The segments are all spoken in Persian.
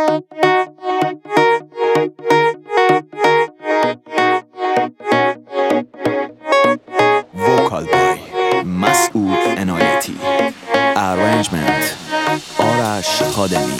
وکال بای مسعود عنایتی، ارنجمنت آرش خادمی.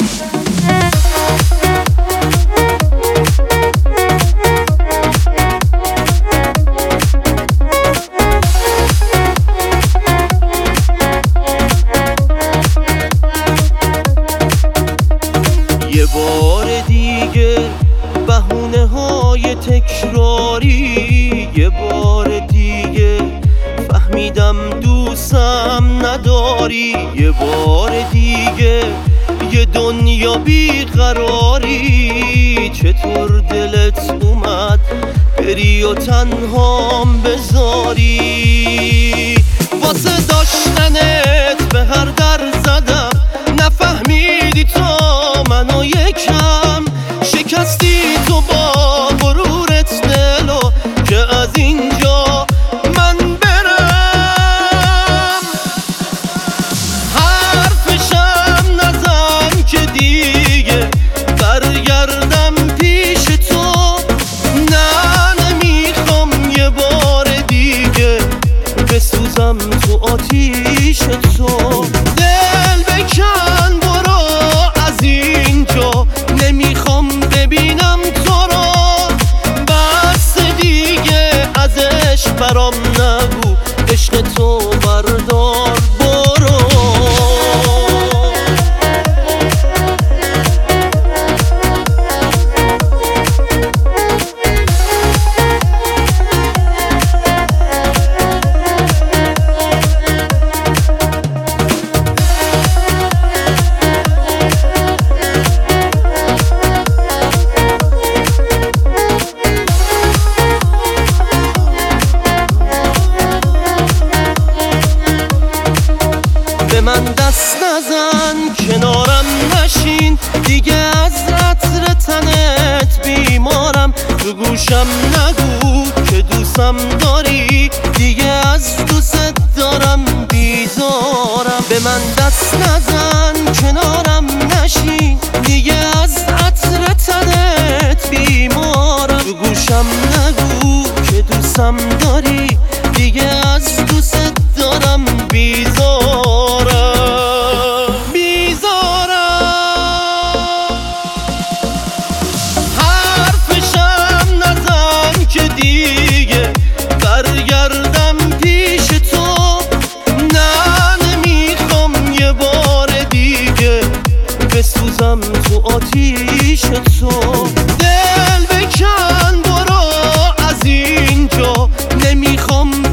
یه بار دیگه بهونه های تکراری، یه بار دیگه فهمیدم دوستم نداری، یه بار دیگه یه دنیا بیقراری. چطور دلت اومد بری و تنهام بذاری؟ واسه داشتنت به هر در زدم، نفهمیدی تو منو یکم شکستی تو با غرورت دلو که از اینجا من برم. حرفشم نزن که دیگه برگردم پیش تو، نه نمیخوام یه بار دیگه بسوزم تو آتیش تو. دل بکن برو از اینجا، نمیخوام ببینم تو رو، بس دیگه ازش برام نگو، عشق تو بردار برو. به من دست نزن، کنارم نشین دیگه، از عطر تنت بیمارم. تو گوشم نگو که دوستم داری، دیگه از دوست دارم بیزارم. به من دست نزن، کنارم نشین دیگه، از عطر تنت بیمارم. تو گوشم نگو که دوستم داری، دیگه از دوست دارم بیزارم. حرفشم نزن که دیگه برگردم پیش تو، نه نمیخوام یه بار دیگه بسوزم تو آتیش تو. دل بکن برو از اینجا، نمیخوام